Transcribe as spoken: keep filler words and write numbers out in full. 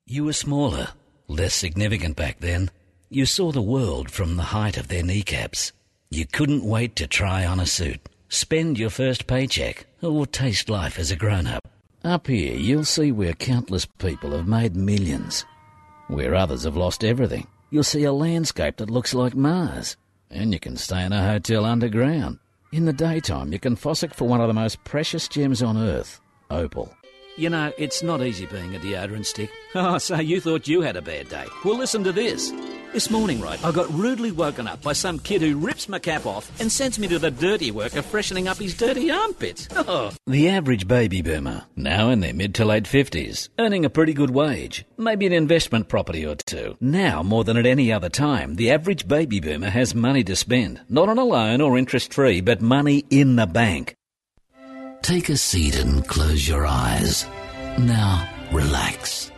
You were smaller, less significant back then. You saw the world from the height of their kneecaps. You couldn't wait to try on a suit, spend your first paycheck, or taste life as a grown-up. Up here, you'll see where countless people have made millions. Where others have lost everything, you'll see a landscape that looks like Mars. And you can stay in a hotel underground. In the daytime, you can fossick for one of the most precious gems on Earth, opal. You know, it's not easy being a deodorant stick. Oh, so you thought you had a bad day. Well, listen to this. This morning, right, I got rudely woken up by some kid who rips my cap off and sends me to the dirty work of freshening up his dirty armpits. Oh. The average baby boomer, now in their mid to late fifties, earning a pretty good wage, maybe an investment property or two. Now, more than at any other time, the average baby boomer has money to spend. Not on a loan or interest-free, but money in the bank. Take a seat and close your eyes. Now, relax.